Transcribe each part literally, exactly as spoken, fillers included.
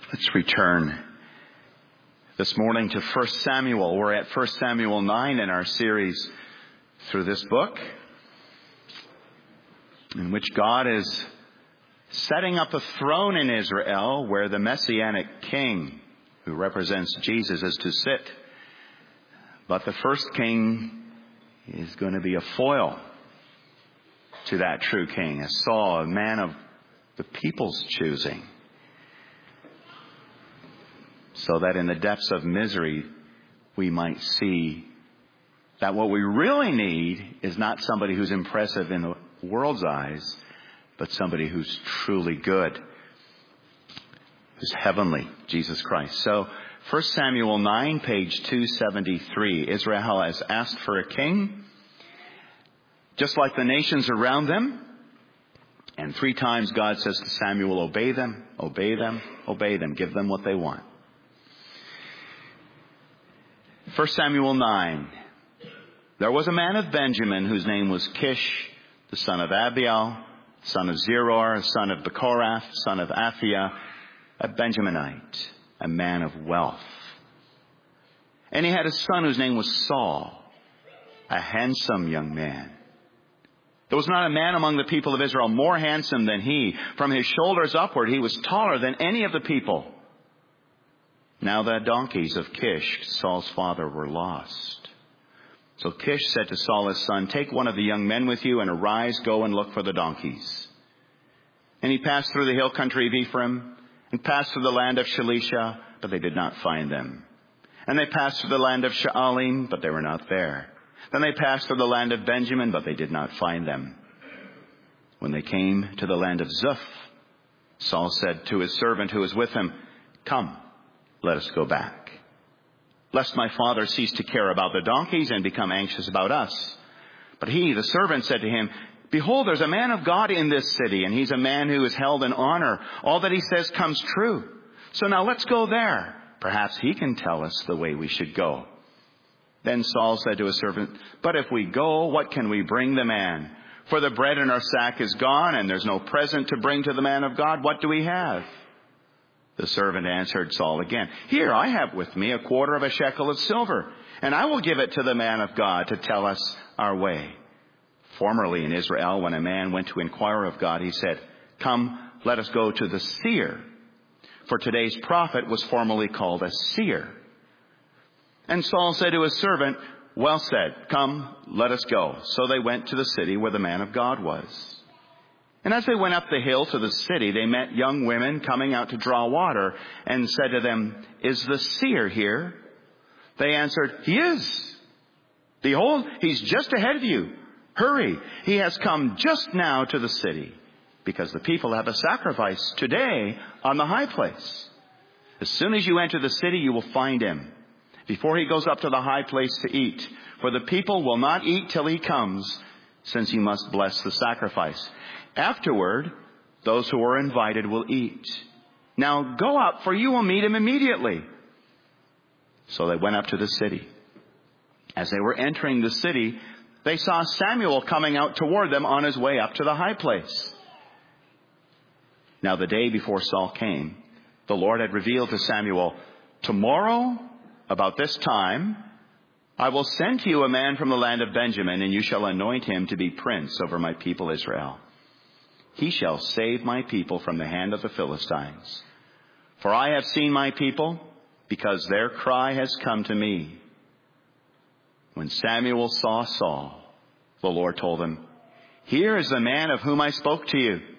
Let's return this morning to First Samuel. We're at First Samuel nine in our series through this book, in which God is setting up a throne in Israel where the Messianic king, who represents Jesus, is to sit. But the first king is going to be a foil to that true king, a Saul, a man of the people's choosing. So that in the depths of misery, we might see that what we really need is not somebody who's impressive in the world's eyes, but somebody who's truly good, who's heavenly, Jesus Christ. So, First Samuel nine, page two seventy-three. Israel has asked for a king, just like the nations around them. And three times God says to Samuel, obey them, obey them, obey them, give them what they want. First Samuel nine. There was a man of Benjamin whose name was Kish, the son of Abiel, son of Zeror, son of Bechorath, son of Aphiah, a Benjaminite, a man of wealth. And he had a son whose name was Saul, a handsome young man. There was not a man among the people of Israel more handsome than he. From his shoulders upward, he was taller than any of the people. Now the donkeys of Kish, Saul's father, were lost. So Kish said to Saul his son, take one of the young men with you and arise, go and look for the donkeys. And he passed through the hill country of Ephraim and passed through the land of Shalisha, but they did not find them. And they passed through the land of Sha'alim, but they were not there. Then they passed through the land of Benjamin, but they did not find them. When they came to the land of Zuph, Saul said to his servant who was with him, come, let us go back, lest my father cease to care about the donkeys and become anxious about us. But he, the servant, said to him, behold, there's a man of God in this city, and he's a man who is held in honor. All that he says comes true. So now let's go there. Perhaps he can tell us the way we should go. Then Saul said to his servant, but if we go, what can we bring the man? For the bread in our sack is gone, and there's no present to bring to the man of God. What do we have? The servant answered Saul again, here, I have with me a quarter of a shekel of silver, and I will give it to the man of God to tell us our way. Formerly in Israel, when a man went to inquire of God, he said, come, let us go to the seer. For today's prophet was formerly called a seer. And Saul said to his servant, well said, come, let us go. So they went to the city where the man of God was. And as they went up the hill to the city, they met young women coming out to draw water and said to them, is the seer here? They answered, he is. Behold, he's just ahead of you. Hurry, he has come just now to the city, because the people have a sacrifice today on the high place. As soon as you enter the city, you will find him, before he goes up to the high place to eat. For the people will not eat till he comes, since he must bless the sacrifice. Afterward, those who are invited will eat. Now go up, for you will meet him immediately. So they went up to the city. As they were entering the city, they saw Samuel coming out toward them on his way up to the high place. Now the day before Saul came, the Lord had revealed to Samuel, tomorrow, about this time, I will send to you a man from the land of Benjamin, and you shall anoint him to be prince over my people Israel. He shall save my people from the hand of the Philistines. For I have seen my people, because their cry has come to me. When Samuel saw Saul, the Lord told him, here is the man of whom I spoke to you.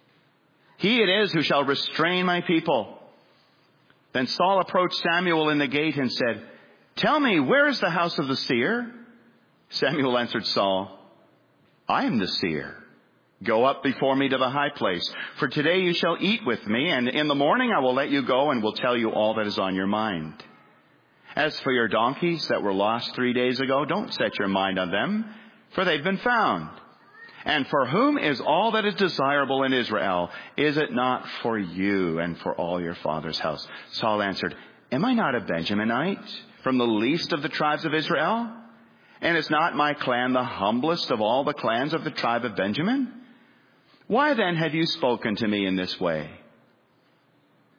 He it is who shall restrain my people. Then Saul approached Samuel in the gate and said, tell me, where is the house of the seer? Samuel answered Saul, I am the seer. Go up before me to the high place, for today you shall eat with me, and in the morning I will let you go and will tell you all that is on your mind. As for your donkeys that were lost three days ago, don't set your mind on them, for they've been found. And for whom is all that is desirable in Israel? Is it not for you and for all your father's house? Saul answered, am I not a Benjaminite, from the least of the tribes of Israel? And is not my clan the humblest of all the clans of the tribe of Benjamin? Why then have you spoken to me in this way?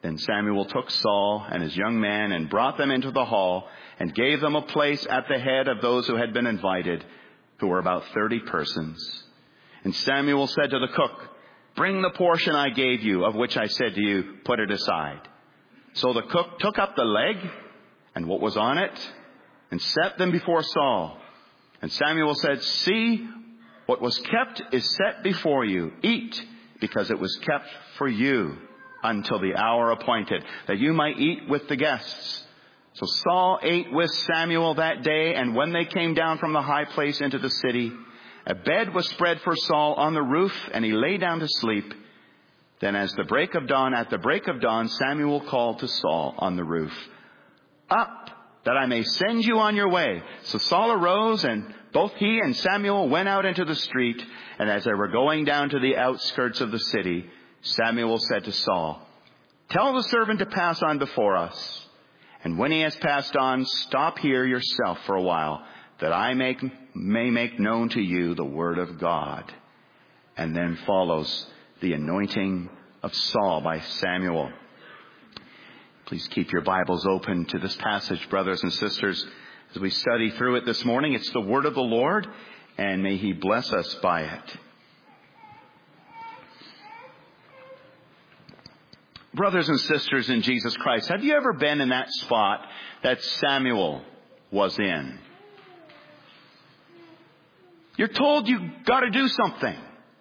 Then Samuel took Saul and his young man and brought them into the hall and gave them a place at the head of those who had been invited, who were about thirty persons. And Samuel said to the cook, "Bring the portion I gave you, of which I said to you, put it aside." So the cook took up the leg and what was on it and set them before Saul. And Samuel said, "See, what was kept is set before you. Eat, because it was kept for you until the hour appointed, that you might eat with the guests." So Saul ate with Samuel that day, and when they came down from the high place into the city, a bed was spread for Saul on the roof, and he lay down to sleep. Then as the break of dawn, at the break of dawn, Samuel called to Saul on the roof, "Up, that I may send you on your way." So Saul arose, and both he and Samuel went out into the street. And as they were going down to the outskirts of the city, Samuel said to Saul, "Tell the servant to pass on before us. And when he has passed on, stop here yourself for a while, that I make, may make known to you the word of God." And then follows the anointing of Saul by Samuel. Please keep your Bibles open to this passage, brothers and sisters, as we study through it this morning. It's the word of the Lord, and may he bless us by it. Brothers and sisters in Jesus Christ, have you ever been in that spot that Samuel was in? You're told you've got to do something,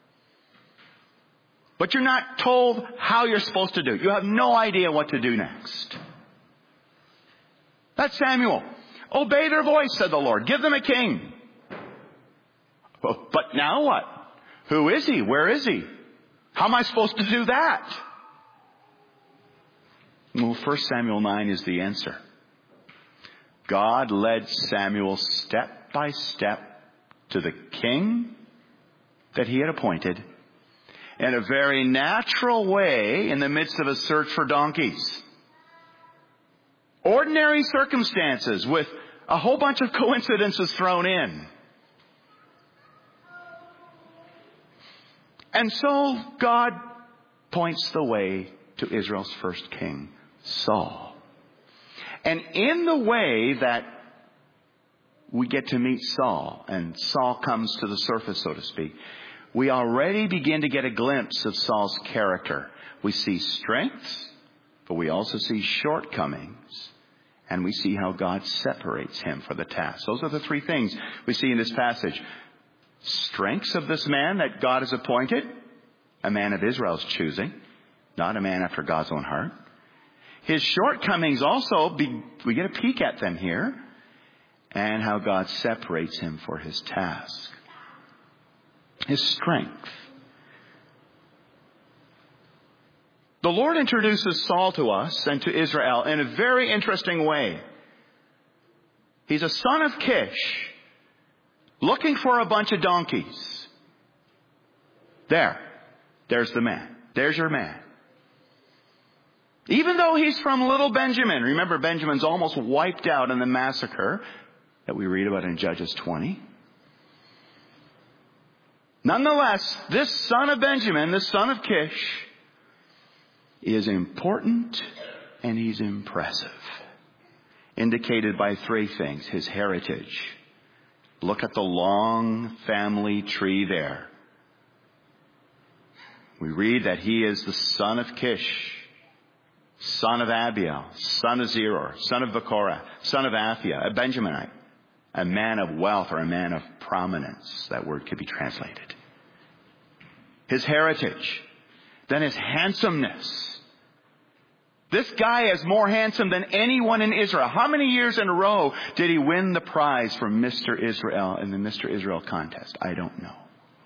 but you're not told how you're supposed to do it. You have no idea what to do next. That's Samuel. "Obey their voice," said the Lord. "Give them a king." Well, but now what? Who is he? Where is he? How am I supposed to do that? Well, First Samuel nine is the answer. God led Samuel step by step to the king that he had appointed in a very natural way in the midst of a search for donkeys. Ordinary circumstances with a whole bunch of coincidences thrown in. And so God points the way to Israel's first king, Saul. And in the way that we get to meet Saul, and Saul comes to the surface, so to speak, we already begin to get a glimpse of Saul's character. We see strengths, but we also see shortcomings. And we see how God separates him for the task. Those are the three things we see in this passage. Strengths of this man that God has appointed, a man of Israel's choosing, not a man after God's own heart. His shortcomings also, be, we get a peek at them here, and how God separates him for his task. His strength. The Lord introduces Saul to us and to Israel in a very interesting way. He's a son of Kish, looking for a bunch of donkeys. There. There's the man. There's your man. Even though he's from little Benjamin. Remember, Benjamin's almost wiped out in the massacre that we read about in Judges twenty. Nonetheless, this son of Benjamin, this son of Kish, is important and he's impressive. Indicated by three things. His heritage. Look at the long family tree there. We read that he is the son of Kish, son of Abiel, son of Zeror, son of Bechorath, son of Aphiah, a Benjaminite, a man of wealth or a man of prominence. That word could be translated. His heritage. Then his handsomeness. This guy is more handsome than anyone in Israel. How many years in a row did he win the prize for Mister Israel in the Mister Israel contest? I don't know.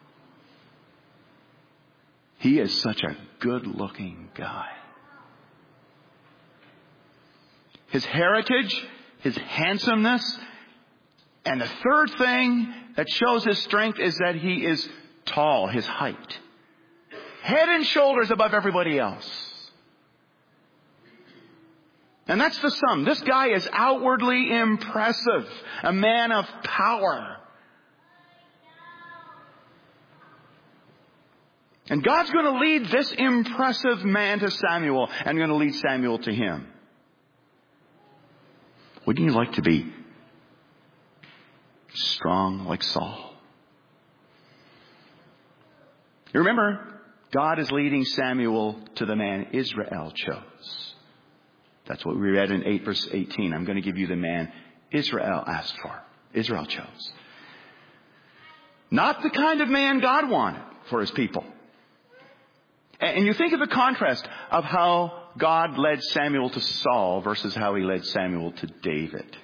He is such a good-looking guy. His heritage, his handsomeness, and the third thing that shows his strength is that he is tall, his height. Head and shoulders above everybody else. And that's the sum. This guy is outwardly impressive. A man of power. And God's going to lead this impressive man to Samuel and going to lead Samuel to him. Wouldn't you like to be strong like Saul? You remember, God is leading Samuel to the man Israel chose. That's what we read in eight verse eighteen. I'm going to give you the man Israel asked for. Israel chose. Not the kind of man God wanted for his people. And you think of the contrast of how God led Samuel to Saul versus how he led Samuel to David.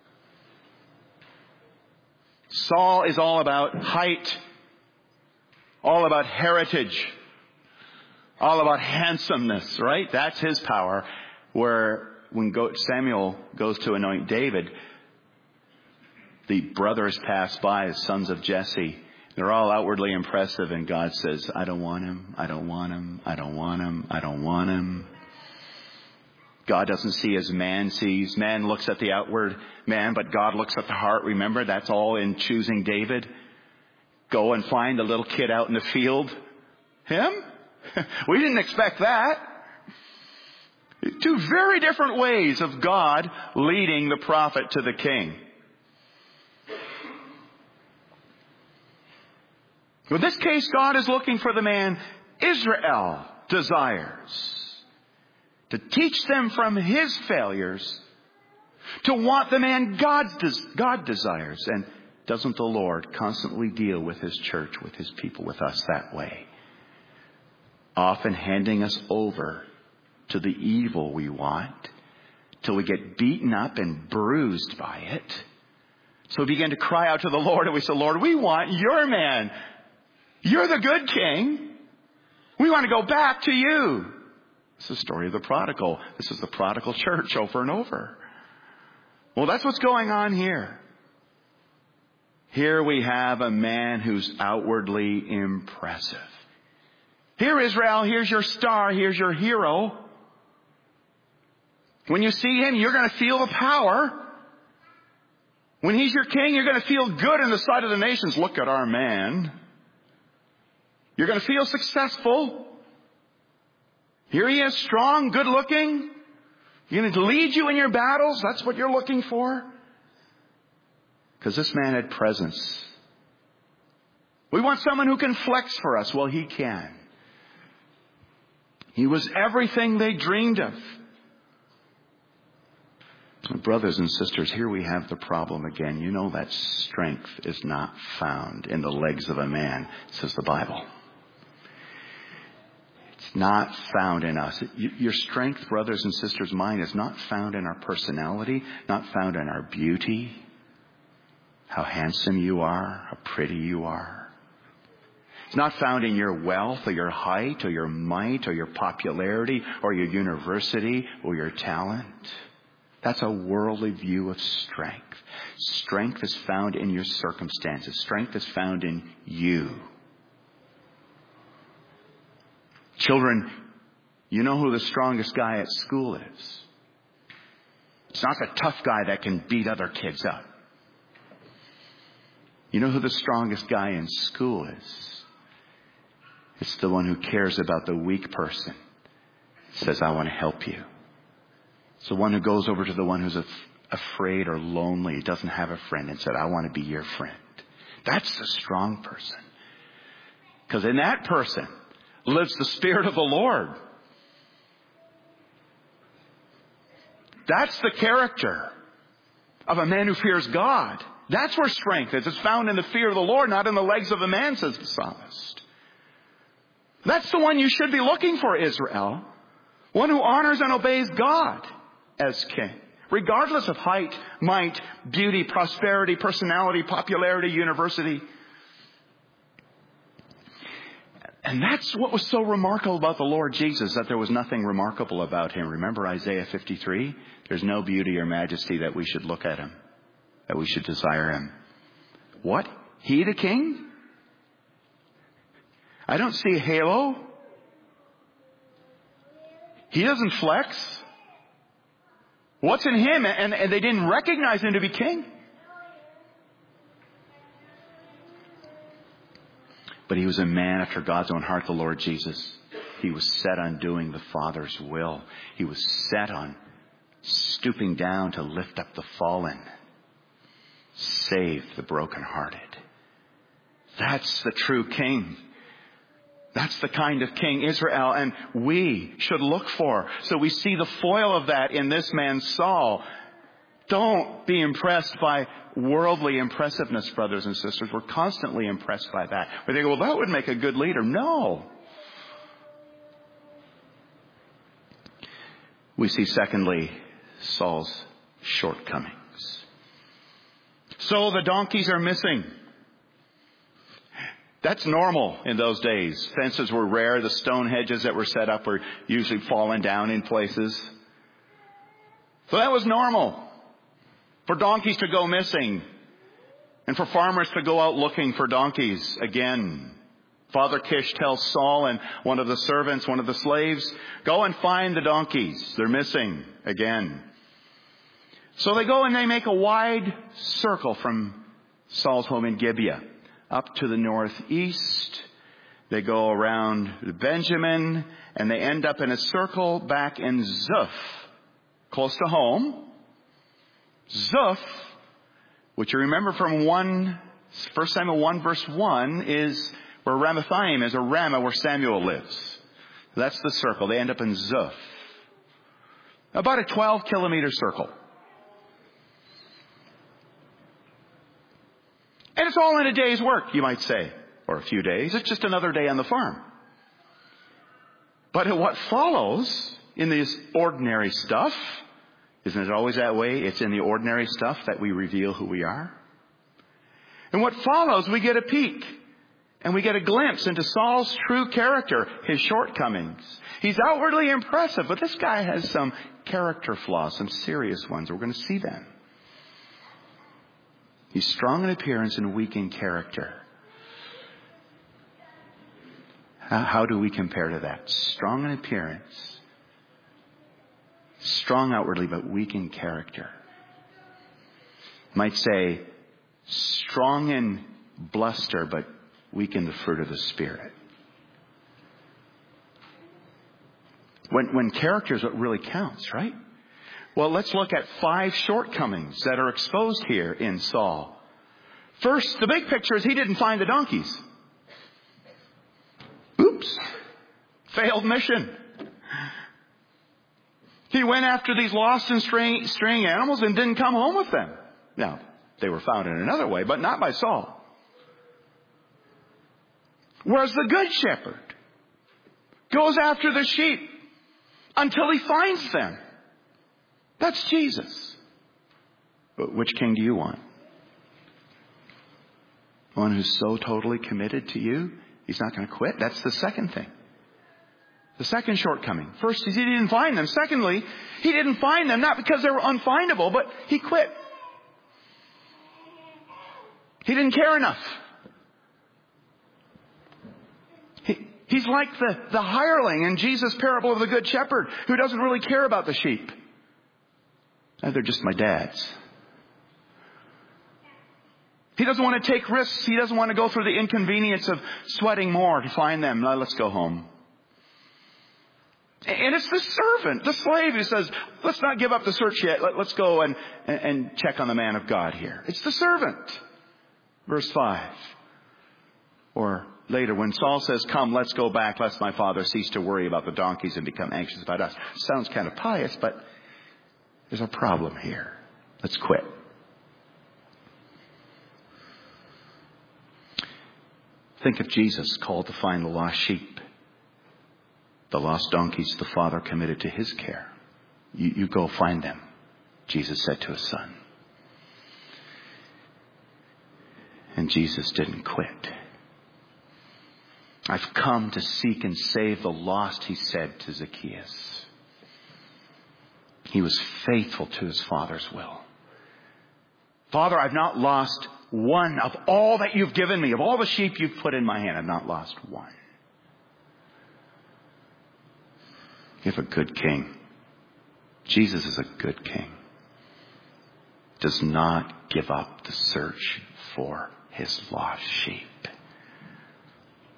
Saul is all about height, all about heritage, all about handsomeness, right? That's his power. Where when Samuel goes to anoint David, the brothers pass by as sons of Jesse. They're all outwardly impressive, and God says, I don't want him, I don't want him, I don't want him, I don't want him. God doesn't see as man sees. Man looks at the outward man, but God looks at the heart. Remember, that's all in choosing David. Go and find the little kid out in the field. Him? We didn't expect that. Two very different ways of God leading the prophet to the king. In this case, God is looking for the man Israel desires. To teach them from his failures. To want the man God, des- God desires. And doesn't the Lord constantly deal with his church, with his people, with us that way? Often handing us over to the evil we want till we get beaten up and bruised by it. So we begin to cry out to the Lord and we say, Lord, we want your man. You're the good king. We want to go back to you. It's the story of the prodigal. This is the prodigal church over and over. Well, that's what's going on here. Here we have a man who's outwardly impressive. Here, Israel, here's your star, here's your hero. When you see him, you're going to feel the power. When he's your king, you're going to feel good in the sight of the nations. Look at our man. You're going to feel successful. Here he is, strong, good looking. He's going to lead you in your battles. That's what you're looking for. Because this man had presence. We want someone who can flex for us. Well, he can. He was everything they dreamed of. Brothers and sisters, here we have the problem again. You know that strength is not found in the legs of a man, says the Bible. It's not found in us. Your strength, brothers and sisters, mine, is not found in our personality, not found in our beauty, how handsome you are, how pretty you are. It's not found in your wealth or your height or your might or your popularity or your university or your talent. That's a worldly view of strength. Strength is found in your circumstances. Strength is found in you. Children, you know who the strongest guy at school is. It's not the tough guy that can beat other kids up. You know who the strongest guy in school is? It's the one who cares about the weak person. Says, I want to help you. It's the one who goes over to the one who's af- afraid or lonely, doesn't have a friend, and said, I want to be your friend. That's the strong person. Because in that person lives the Spirit of the Lord. That's the character of a man who fears God. That's where strength is. It's found in the fear of the Lord, not in the legs of the man, says the psalmist. That's the one you should be looking for, Israel. One who honors and obeys God as king. Regardless of height, might, beauty, prosperity, personality, popularity, university. And that's what was so remarkable about the Lord Jesus, that there was nothing remarkable about him. Remember Isaiah fifty-three? There's no beauty or majesty that we should look at him, that we should desire him. What? He the king? I don't see a halo. He doesn't flex. What's in him? And, and they didn't recognize him to be king. But But he was a man after God's own heart, the Lord Jesus. He was set on doing the Father's will. He was set on stooping down to lift up the fallen, save the brokenhearted. That's the true king. That's the kind of king Israel and we should look for. So we see the foil of that in this man Saul. Don't be impressed by worldly impressiveness, brothers and sisters. We're constantly impressed by that. We think, well, that would make a good leader. No. We see, secondly, Saul's shortcomings. So the donkeys are missing. That's normal in those days. Fences were rare. The stone hedges that were set up were usually falling down in places. So that was normal. For donkeys to go missing. And for farmers to go out looking for donkeys again. Father Kish tells Saul and one of the servants, one of the slaves, go and find the donkeys. They're missing again. So they go and they make a wide circle from Saul's home in Gibeah up to the northeast. They go around Benjamin and they end up in a circle back in Zuph, close to home. Zuph, which you remember from one, First Samuel one verse one, is where Ramathaim is, or Ramah, where Samuel lives. That's the circle. They end up in Zuph. About a twelve kilometer circle. And it's all in a day's work, you might say. Or a few days. It's just another day on the farm. But what follows in this ordinary stuff, isn't it always that way? It's in the ordinary stuff that we reveal who we are. And what follows, we get a peek. And we get a glimpse into Saul's true character, his shortcomings. He's outwardly impressive, but this guy has some character flaws, some serious ones. We're going to see them. He's strong in appearance and weak in character. How, how do we compare to that? Strong in appearance, strong outwardly, but weak in character. Might say, strong in bluster, but weak in the fruit of the Spirit. When, when character is what really counts, right? Well, let's look at five shortcomings that are exposed here in Saul. First, the big picture is he didn't find the donkeys. Oops. Failed mission. He went after these lost and straying, straying animals and didn't come home with them. Now, they were found in another way, but not by Saul. Whereas the good shepherd goes after the sheep until he finds them. That's Jesus. But which king do you want? One who's so totally committed to you, he's not going to quit? That's the second thing. The second shortcoming. First, he didn't find them. Secondly, he didn't find them not because they were unfindable, but he quit. He didn't care enough. He, he's like the, the hireling in Jesus' parable of the Good Shepherd who doesn't really care about the sheep. Oh, they're just my dad's. He doesn't want to take risks. He doesn't want to go through the inconvenience of sweating more to find them. Now, let's go home. And it's the servant, the slave who says, let's not give up the search yet. Let, let's go and, and, and check on the man of God here. It's the servant. Verse five. Or later when Saul says, come, let's go back, lest my father cease to worry about the donkeys and become anxious about us. Sounds kind of pious, but there's a problem here. Let's quit. Think of Jesus called to find the lost sheep. The lost donkeys the Father committed to his care. You, you go find them, Jesus said to his son. And Jesus didn't quit. I've come to seek and save the lost, he said to Zacchaeus. He was faithful to his Father's will. Father, I've not lost one of all that you've given me, of all the sheep you've put in my hand. I've not lost one. You have a good king. Jesus is a good king. Does not give up the search for his lost sheep.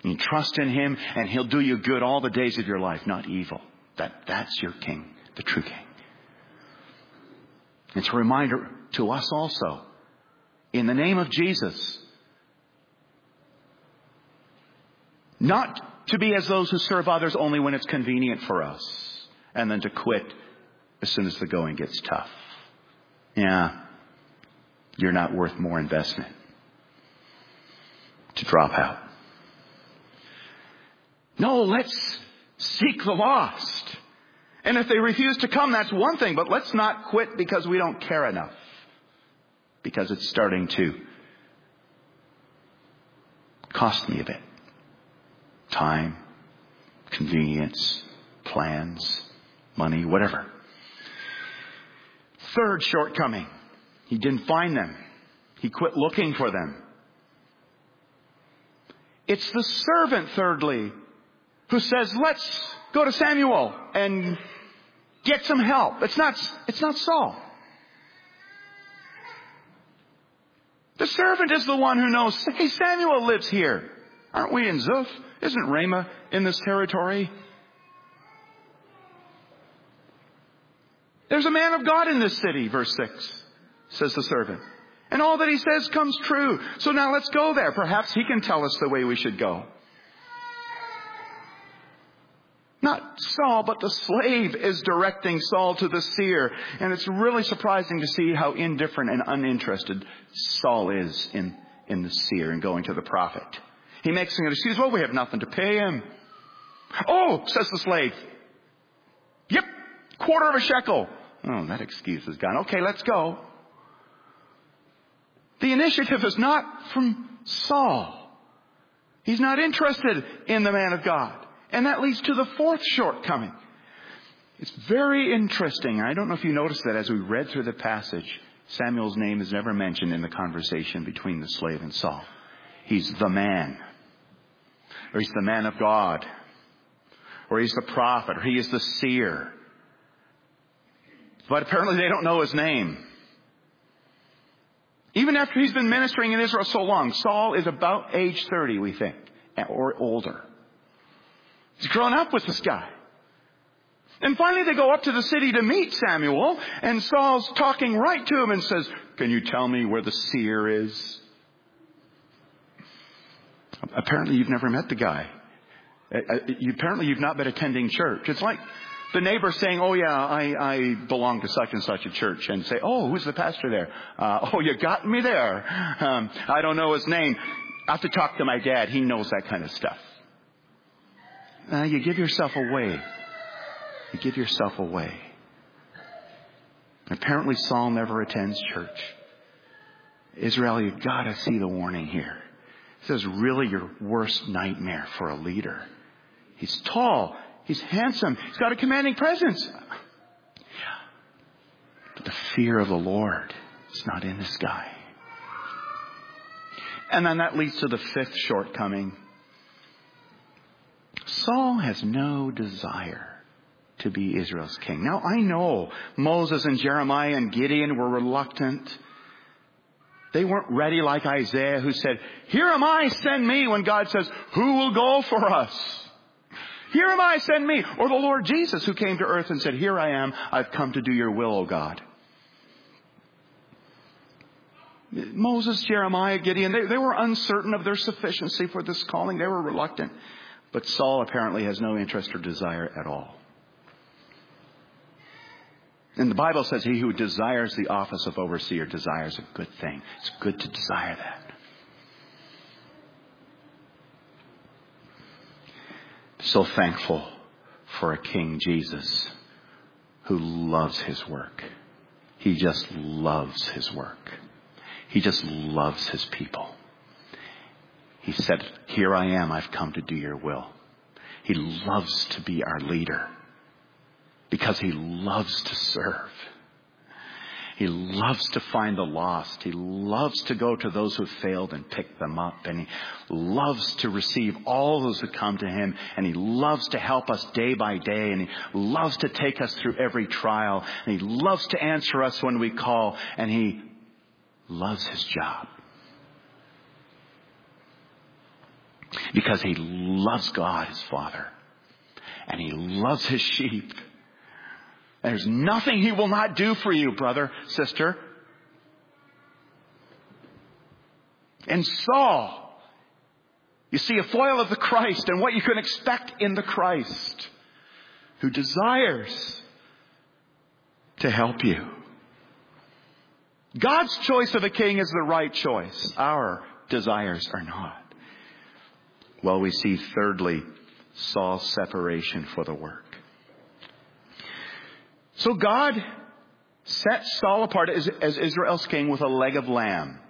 You trust in him, and he'll do you good all the days of your life, not evil. That, that's your king, the true king. It's a reminder to us also, in the name of Jesus, not to be as those who serve others only when it's convenient for us, and then to quit as soon as the going gets tough. Yeah, you're not worth more investment. To drop out. No, let's seek the lost. And if they refuse to come, that's one thing. But let's not quit because we don't care enough. Because it's starting to cost me a bit. Time, convenience, plans, money, whatever. Third shortcoming. He didn't find them. He quit looking for them. It's the servant, thirdly, who says, let's go to Samuel and get some help. It's not, it's not Saul. The servant is the one who knows, hey, Samuel lives here. Aren't we in Zuph? Isn't Ramah in this territory? There's a man of God in this city, verse six, says the servant. And all that he says comes true. So now let's go there. Perhaps he can tell us the way we should go. Not Saul, but the slave is directing Saul to the seer. And it's really surprising to see how indifferent and uninterested Saul is in, in the seer and going to the prophet. He makes an excuse. Well, we have nothing to pay him. Oh, says the slave. Yep, quarter of a shekel. Oh, that excuse is gone. Okay, let's go. The initiative is not from Saul. He's not interested in the man of God. And that leads to the fourth shortcoming. It's very interesting. I don't know if you noticed that as we read through the passage, Samuel's name is never mentioned in the conversation between the slave and Saul. He's the man. Or he's the man of God. Or he's the prophet. Or he is the seer. But apparently they don't know his name. Even after he's been ministering in Israel so long, Saul is about age thirty, we think, or older. He's grown up with this guy. And finally they go up to the city to meet Samuel, and Saul's talking right to him and says, can you tell me where the seer is? Apparently you've never met the guy. Apparently you've not been attending church. It's like the neighbor saying, oh yeah, I, I belong to such and such a church, and say, oh, who's the pastor there? Uh, oh, you got me there. Um, I don't know his name. I have to talk to my dad. He knows that kind of stuff. Uh, you give yourself away. You give yourself away. Apparently Saul never attends church. Israel, you've got to see the warning here. This is really your worst nightmare for a leader. He's tall. He's handsome. He's got a commanding presence. But the fear of the Lord is not in this guy. And then that leads to the fifth shortcoming. Saul has no desire to be Israel's king. Now, I know Moses and Jeremiah and Gideon were reluctant. They weren't ready like Isaiah, who said, here am I, send me, when God says, who will go for us? Here am I, send me. Or the Lord Jesus, who came to earth and said, here I am, I've come to do your will, O God. Moses, Jeremiah, Gideon, they, they were uncertain of their sufficiency for this calling. They were reluctant. But Saul apparently has no interest or desire at all. And the Bible says he who desires the office of overseer desires a good thing. It's good to desire that. So thankful for a King Jesus who loves his work. He just loves his work. He just loves his people. He said, here I am, I've come to do your will. He loves to be our leader because he loves to serve. He loves to find the lost. He loves to go to those who failed and pick them up. And he loves to receive all those who come to him. And he loves to help us day by day. And he loves to take us through every trial. And he loves to answer us when we call. And he loves his job. Because he loves God, his Father. And he loves his sheep. There's nothing he will not do for you, brother, sister. And Saul, you see a foil of the Christ and what you can expect in the Christ, who desires to help you. God's choice of a king is the right choice. Our desires are not. Well, we see thirdly, Saul's separation for the work. So God set Saul apart as, as Israel's king with a leg of lamb.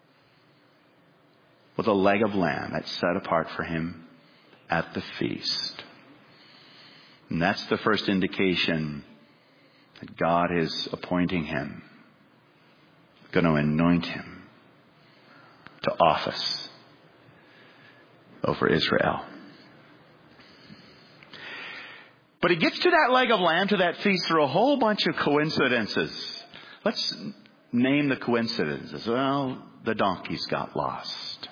With a leg of lamb that's set apart for him at the feast. And that's the first indication that God is appointing him, going to anoint him to office over Israel. But he gets to that leg of lamb, to that feast, through a whole bunch of coincidences. Let's name the coincidences. Well, the donkeys got lost.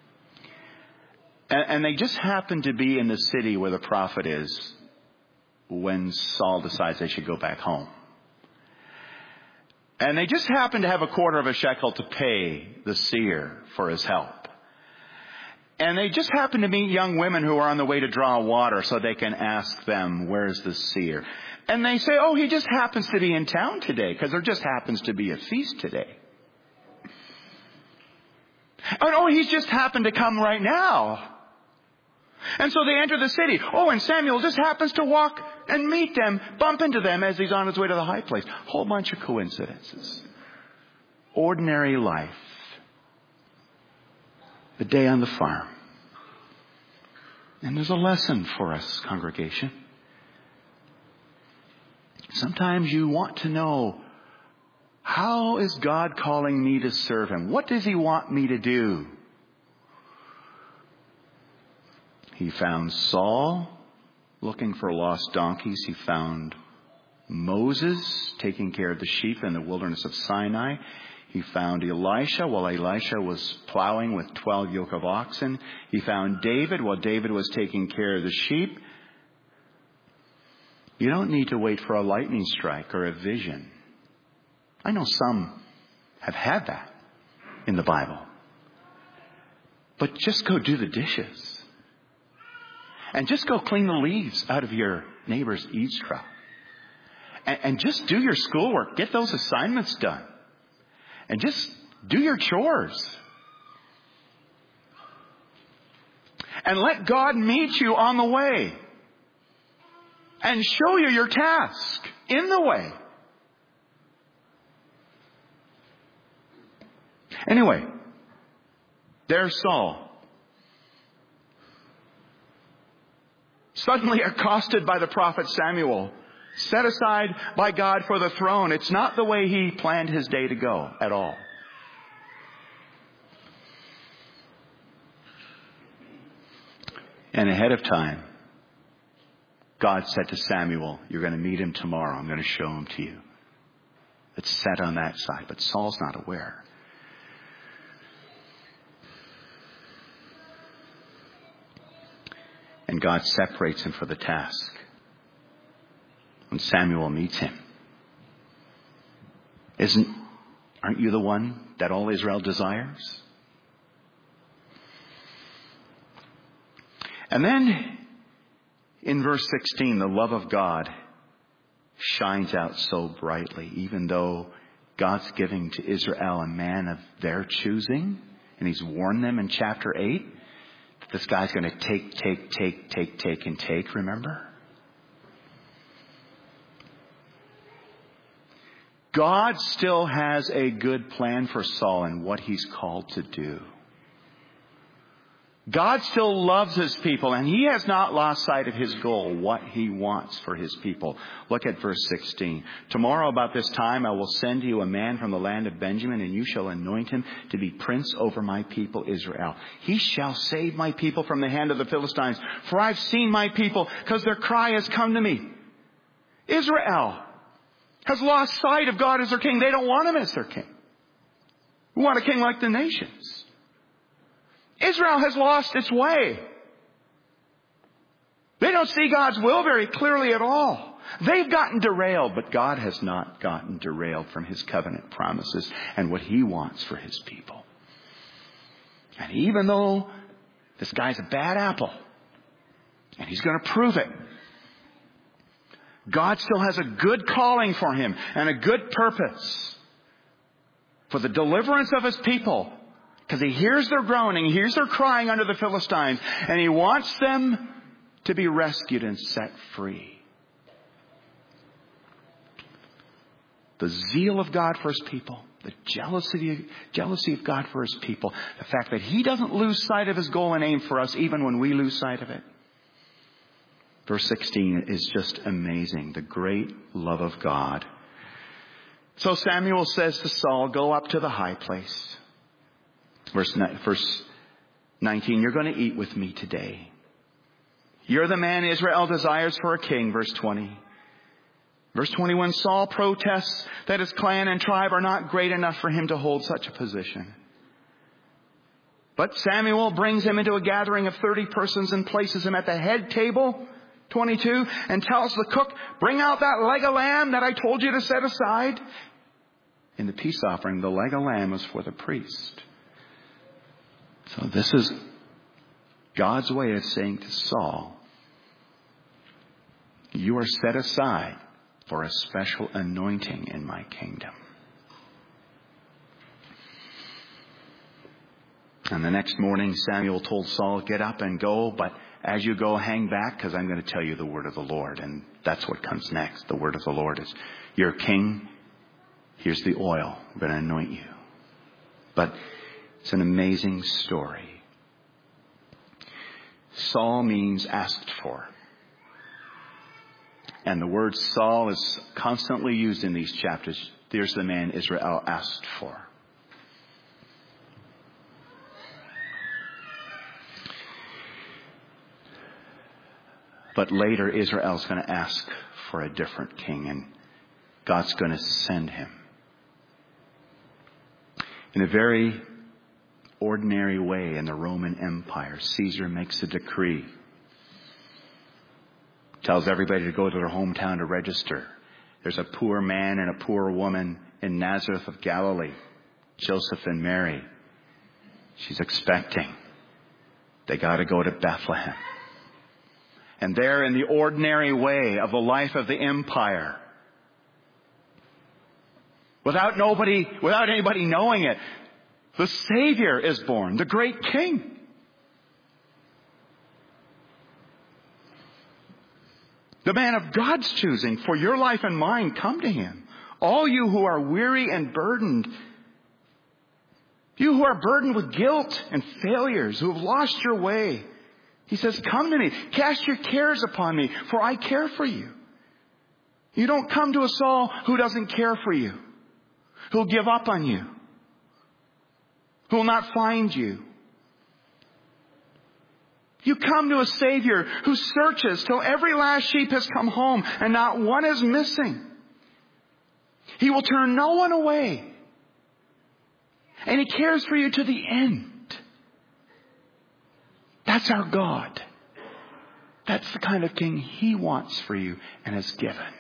And, and they just happened to be in the city where the prophet is when Saul decides they should go back home. And they just happened to have a quarter of a shekel to pay the seer for his help. And they just happen to meet young women who are on the way to draw water so they can ask them, where's the seer? And they say, oh, he just happens to be in town today because there just happens to be a feast today. Oh, no, he's just happened to come right now. And so they enter the city. Oh, and Samuel just happens to walk and meet them, bump into them as he's on his way to the high place. Whole bunch of coincidences. Ordinary life. The day on the farm. And there's a lesson for us, congregation. Sometimes you want to know, how is God calling me to serve him? What does he want me to do? He found Saul looking for lost donkeys. He found Moses taking care of the sheep in the wilderness of Sinai. He found Elisha while Elisha was plowing with twelve yoke of oxen. He found David while David was taking care of the sheep. You don't need to wait for a lightning strike or a vision. I know some have had that in the Bible. But just go do the dishes. And just go clean the leaves out of your neighbor's eavesdrop. And, and just do your schoolwork. Get those assignments done. And just do your chores. And let God meet you on the way. And show you your task in the way. Anyway, there's Saul. Suddenly accosted by the prophet Samuel. Set aside by God for the throne. It's not the way he planned his day to go at all. And ahead of time, God said to Samuel, you're going to meet him tomorrow. I'm going to show him to you. It's set on that side. But Saul's not aware. And God separates him for the task. When Samuel meets him. Isn't, aren't you the one that all Israel desires? And then in verse sixteen, the love of God shines out so brightly, even though God's giving to Israel a man of their choosing. And he's warned them in chapter eight that this guy's going to take, take, take, take, take, and take, remember? God still has a good plan for Saul and what he's called to do. God still loves his people, and he has not lost sight of his goal, what he wants for his people. Look at verse sixteen. Tomorrow about this time I will send you a man from the land of Benjamin, and you shall anoint him to be prince over my people Israel. He shall save my people from the hand of the Philistines, for I've seen my people, because their cry has come to me. Israel has lost sight of God as their king. They don't want him as their king. We want a king like the nations. Israel has lost its way. They don't see God's will very clearly at all. They've gotten derailed, but God has not gotten derailed from His covenant promises and what He wants for His people. And even though this guy's a bad apple, and he's going to prove it, God still has a good calling for him and a good purpose for the deliverance of His people. Because He hears their groaning, He hears their crying under the Philistines, and He wants them to be rescued and set free. The zeal of God for His people, the jealousy, jealousy of God for His people, the fact that He doesn't lose sight of His goal and aim for us even when we lose sight of it. Verse sixteen is just amazing. The great love of God. So Samuel says to Saul, go up to the high place. Verse, verse nineteen, you're going to eat with me today. You're the man Israel desires for a king. Verse twenty. Verse twenty-one, Saul protests that his clan and tribe are not great enough for him to hold such a position. But Samuel brings him into a gathering of thirty persons and places him at the head table, twenty-two, and tells the cook, bring out that leg of lamb that I told you to set aside. In the peace offering, the leg of lamb was for the priest. So this is God's way of saying to Saul, you are set aside for a special anointing in my kingdom. And the next morning, Samuel told Saul, get up and go, but as you go, hang back, because I'm going to tell you the word of the Lord. And that's what comes next. The word of the Lord is, you're king. Here's the oil. I'm going to anoint you. But it's an amazing story. Saul means asked for. And the word Saul is constantly used in these chapters. There's the man Israel asked for. But later Israel's going to ask for a different king, and God's going to send him. In a very ordinary way in the Roman Empire, Caesar makes a decree. Tells everybody to go to their hometown to register. There's a poor man and a poor woman in Nazareth of Galilee, Joseph and Mary. She's expecting. They got to go to Bethlehem. And there, in the ordinary way of the life of the empire, without nobody, without anybody knowing it, the Savior is born, the great King. The man of God's choosing for your life and mine, come to Him. All you who are weary and burdened, you who are burdened with guilt and failures, who have lost your way, He says, come to me. Cast your cares upon me, for I care for you. You don't come to a Saul who doesn't care for you, who'll give up on you, who'll not find you. You come to a Savior who searches till every last sheep has come home and not one is missing. He will turn no one away. And He cares for you to the end. That's our God. That's the kind of King He wants for you and has given.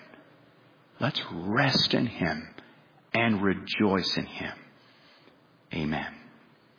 Let's rest in Him and rejoice in Him. Amen.